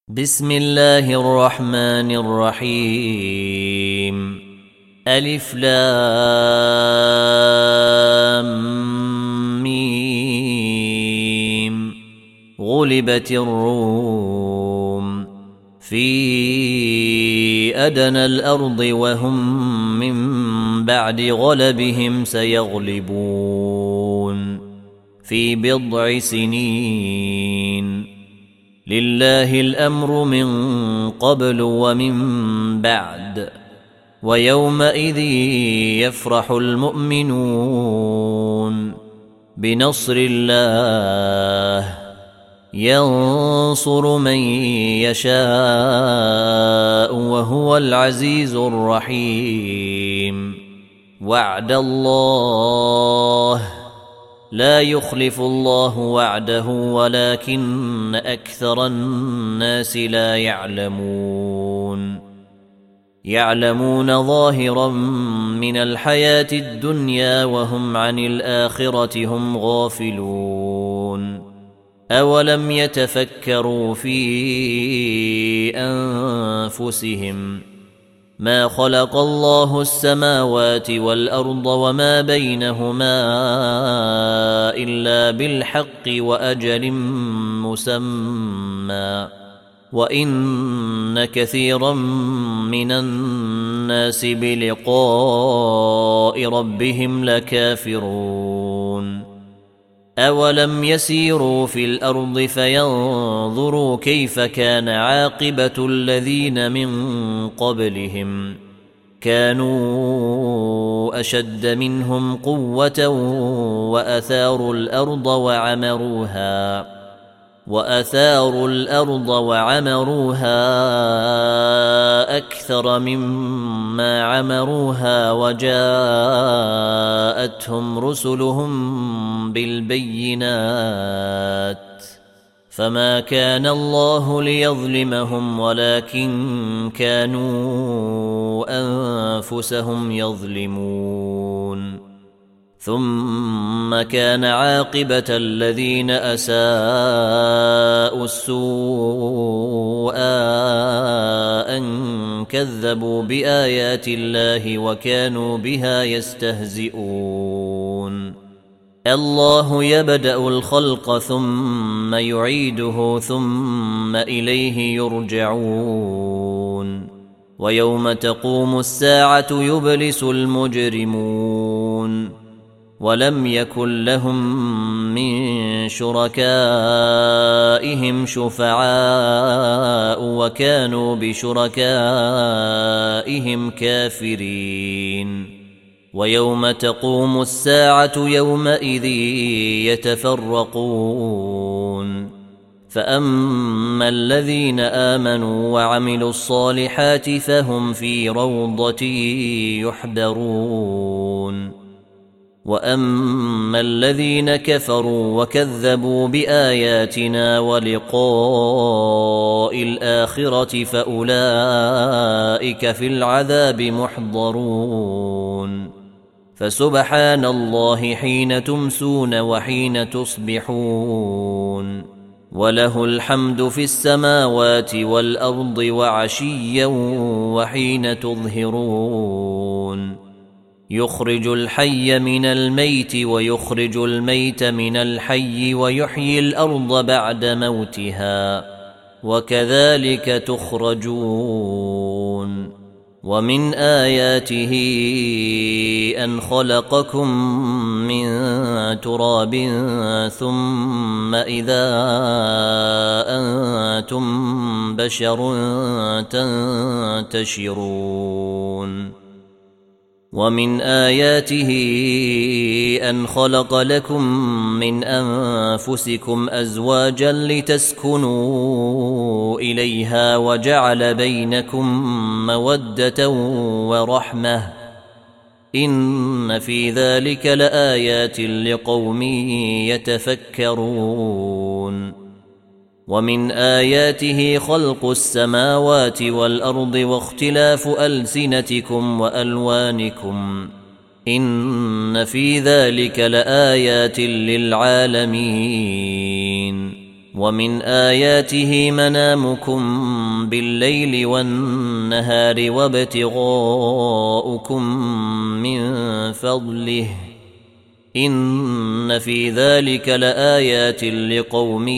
بسم الله الرحمن الرحيم. ألف لام ميم. غلبت الروم في أدنى الأرض وهم من بعد غلبهم سيغلبون في بضع سنين. لله الأمر من قبل ومن بعد ويومئذ يفرح المؤمنون بنصر الله ينصر من يشاء وهو العزيز الرحيم. وعد الله لا يخلف الله وعده ولكن أكثر الناس لا يعلمون ظاهرا من الحياة الدنيا وهم عن الآخرة هم غافلون. أولم يتفكروا في أنفسهم ما خلق الله السماوات والأرض وما بينهما إلا بالحق وأجل مسمى وإن كثيرا من الناس بلقاء ربهم لكافرون. أولم يسيروا في الأرض فينظروا كيف كان عاقبة الذين من قبلهم كانوا أشد منهم قوة وأثاروا الأرض وعمروها أكثر مما عمروها وجاءتهم رسلهم بالبينات فما كان الله ليظلمهم ولكن كانوا أنفسهم يظلمون. ثم كان عاقبة الذين أساءوا السوء أن كذبوا بآيات الله وكانوا بها يستهزئون. الله يبدأ الخلق ثم يعيده ثم إليه يرجعون. ويوم تقوم الساعة يبلس المجرمون ولم يكن لهم من شركائهم شفعاء وكانوا بشركائهم كافرين. ويوم تقوم الساعة يومئذ يتفرقون فأما الذين آمنوا وعملوا الصالحات فهم في روضة يحبرون. وأما الذين كفروا وكذبوا بآياتنا ولقاء الآخرة فأولئك في العذاب محضرون. فسبحان الله حين تمسون وحين تصبحون وله الحمد في السماوات والأرض وعشيا وحين تظهرون. يخرج الحي من الميت ويخرج الميت من الحي ويحيي الأرض بعد موتها وكذلك تخرجون. ومن آياته أن خلقكم من تراب ثم إذا أنتم بشر تنتشرون. ومن آياته أن خلق لكم من أنفسكم أزواجا لتسكنوا إليها وجعل بينكم مودة ورحمة إن في ذلك لآيات لقوم يتفكرون. ومن آياته خلق السماوات والأرض واختلاف ألسنتكم وألوانكم إن في ذلك لآيات للعالمين. ومن آياته منامكم بالليل والنهار وابتغاؤكم من فضله إن في ذلك لآيات لقوم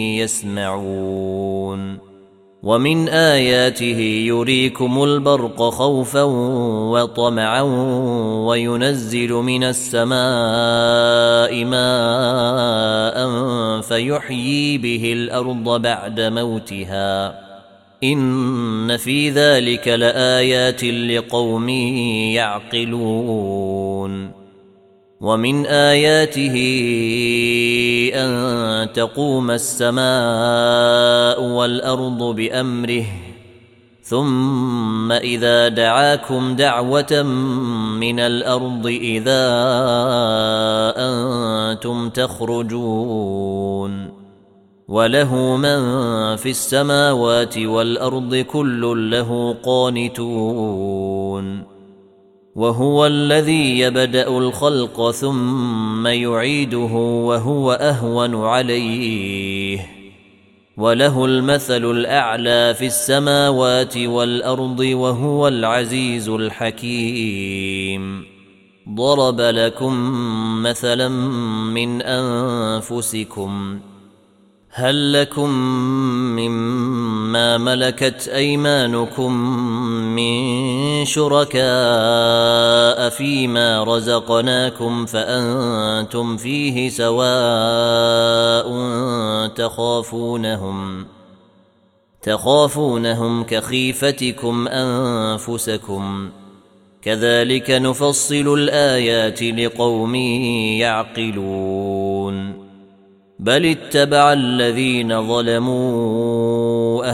يسمعون ومن آياته يريكم البرق خوفا وطمعا وينزل من السماء ماء فيحيي به الأرض بعد موتها إن في ذلك لآيات لقوم يعقلون ومن آياته أن تقوم السماء والأرض بأمره ثم إذا دعاكم دعوة من الأرض إذا أنتم تخرجون وله من في السماوات والأرض كل له قانتون وهو الذي يبدأ الخلق ثم يعيده وهو أهون عليه وله المثل الأعلى في السماوات والأرض وهو العزيز الحكيم ضرب لكم مثلا من أنفسكم هل لكم مما ملكت أيمانكم من شركاء فيما رزقناكم فأنتم فيه سواء تخافونهم كخيفتكم أنفسكم كذلك نفصل الآيات لقوم يعقلون بل اتبع الذين ظلموا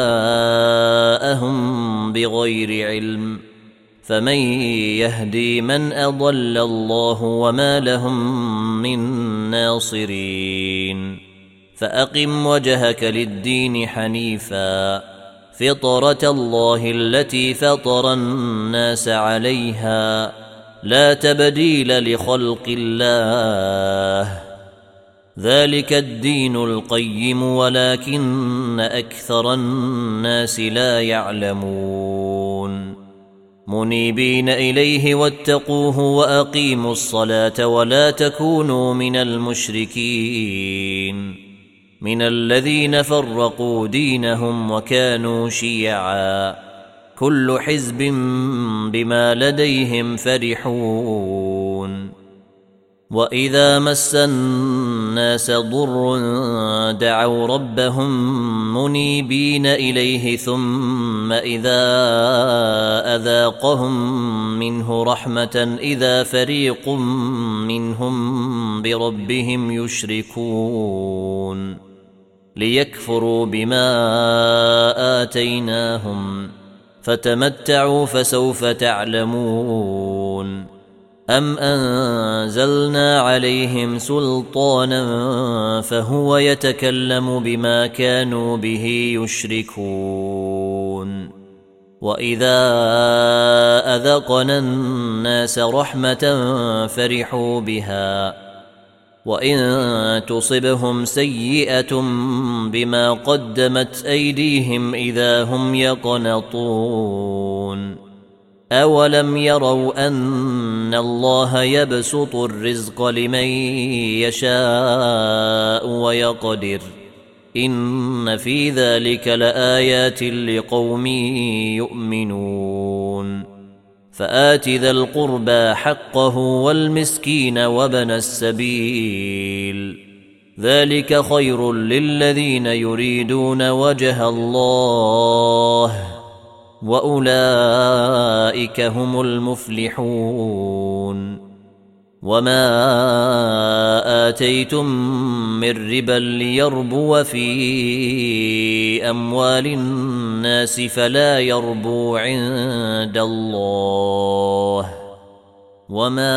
أهواءهم بغير علم فمن يهدي من أضل الله وما لهم من ناصرين فأقم وجهك للدين حنيفا فطرة الله التي فطر الناس عليها لا تبديل لخلق الله ذلك الدين القيم ولكن أكثر الناس لا يعلمون منيبين إليه واتقوه وأقيموا الصلاة ولا تكونوا من المشركين من الذين فرقوا دينهم وكانوا شيعا كل حزب بما لديهم فرحون وإذا مس الناس ضر دعوا ربهم منيبين إليه ثم إذا أذاقهم منه رحمة إذا فريق منهم بربهم يشركون ليكفروا بما آتيناهم فتمتعوا فسوف تعلمون أم أنزلنا عليهم سلطانا فهو يتكلم بما كانوا به يشركون وإذا أذقنا الناس رحمة فرحوا بها وإن تصبهم سيئة بما قدمت أيديهم إذا هم يقنطون أولم يروا أن الله يبسط الرزق لمن يشاء ويقدر إن في ذلك لآيات لقوم يؤمنون فآت ذا القربى حقه والمسكين وابن السبيل ذلك خير للذين يريدون وجه الله وأولئك هم المفلحون وما آتيتم من ربا ليربو في أموال الناس فلا يربو عند الله وما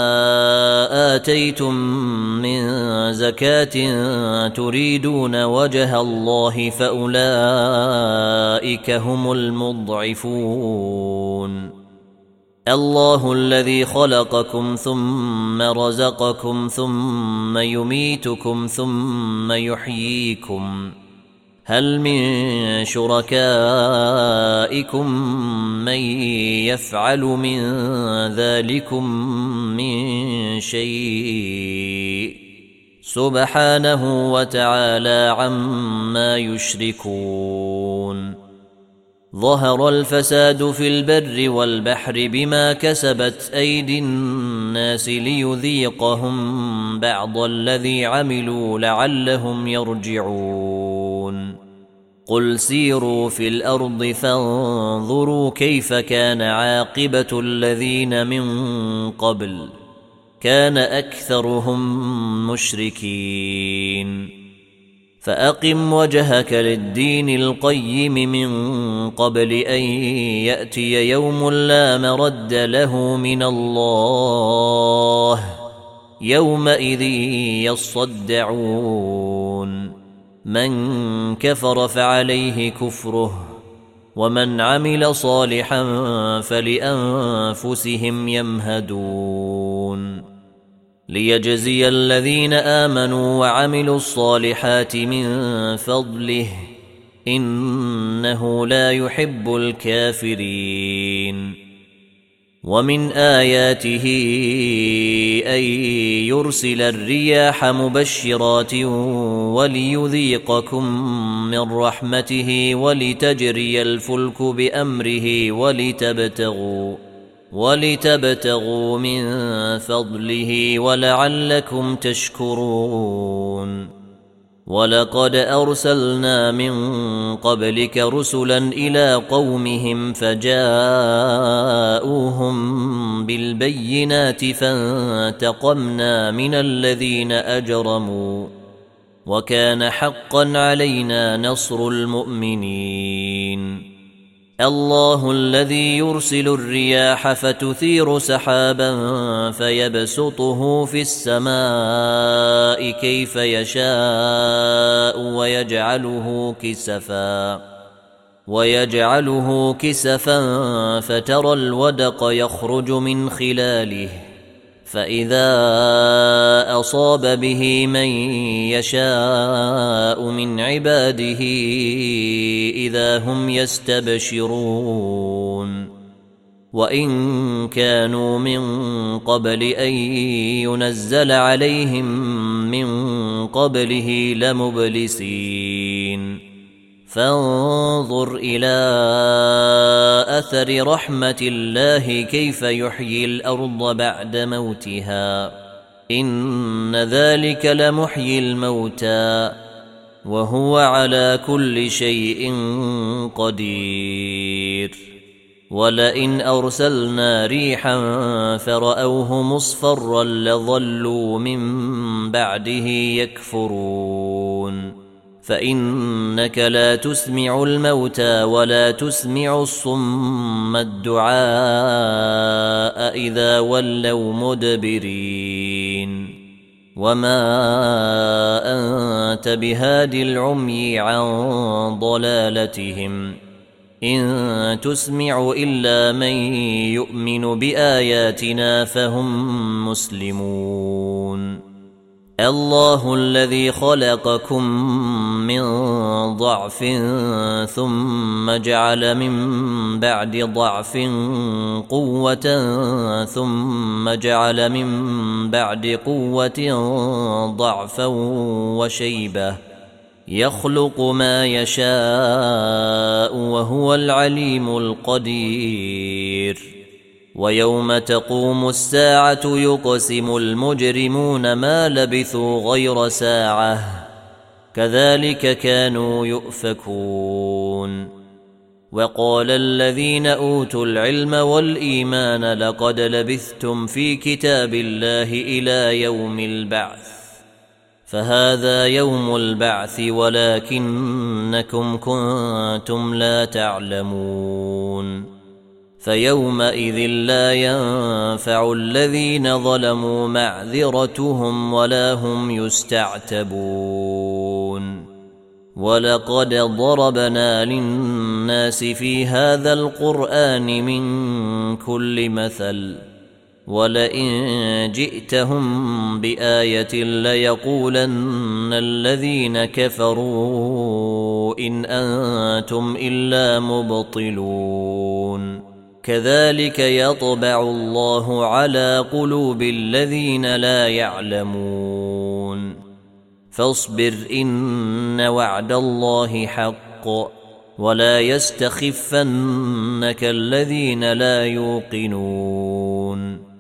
آتيتم من زكاة تريدون وجه الله فأولئك هم المضعفون الله الذي خلقكم ثم رزقكم ثم يميتكم ثم يحييكم هل من شركائكم من يفعل من ذلكم من شيء سبحانه وتعالى عما يشركون ظهر الفساد في البر والبحر بما كسبت أيدي الناس ليذيقهم بعض الذي عملوا لعلهم يرجعون قل سيروا في الأرض فانظروا كيف كان عاقبة الذين من قبل كان أكثرهم مشركين فأقم وجهك للدين القيم من قبل أن يأتي يوم لا مرد له من الله يومئذ يصدعون من كفر فعليه كفره ومن عمل صالحا فلأنفسهم يمهدون ليجزي الذين آمنوا وعملوا الصالحات من فضله إنه لا يحب الكافرين ومن آياته أن يرسل الرياح مبشرات وليذيقكم من رحمته ولتجري الفلك بأمره ولتبتغوا من فضله ولعلكم تشكرون ولقد أرسلنا من قبلك رسلا إلى قومهم فجاءوهم بالبينات فانتقمنا من الذين أجرموا وكان حقا علينا نصر المؤمنين الله الذي يرسل الرياح فتثير سحابا فيبسطه في السماء كيف يشاء ويجعله كسفا فترى الودق يخرج من خلاله فإذا أصاب به من يشاء من عباده إذا هم يستبشرون وإن كانوا من قبل أن ينزل عليهم من قبله لمبلسين فانظر إلى أثر رحمة الله كيف يحيي الأرض بعد موتها إن ذلك لمحيي الموتى وهو على كل شيء قدير ولئن أرسلنا ريحا فرأوه مصفرا لظلوا من بعده يكفرون فإنك لا تسمع الموتى ولا تسمع الصم الدعاء إذا ولوا مدبرين وما أنت بهاد العمي عن ضلالتهم إن تسمع إلا من يؤمن بآياتنا فهم مسلمون الله الذي خلقكم من ضعف ثم جعل من بعد ضعف قوة ثم جعل من بعد قوة ضعفا وشيبة يخلق ما يشاء وهو العليم القدير ويوم تقوم الساعة يقسم المجرمون ما لبثوا غير ساعة كذلك كانوا يؤفكون وقال الذين أوتوا العلم والإيمان لقد لبثتم في كتاب الله إلى يوم البعث فهذا يوم البعث ولكنكم كنتم لا تعلمون فيومئذ لا ينفع الذين ظلموا معذرتهم ولا هم يستعتبون ولقد ضربنا للناس في هذا القرآن من كل مثل ولئن جئتهم بآية ليقولن الذين كفروا إن أنتم إلا مبطلون كذلك يطبع الله على قلوب الذين لا يعلمون فاصبر إن وعد الله حق ولا يستخفنك الذين لا يوقنون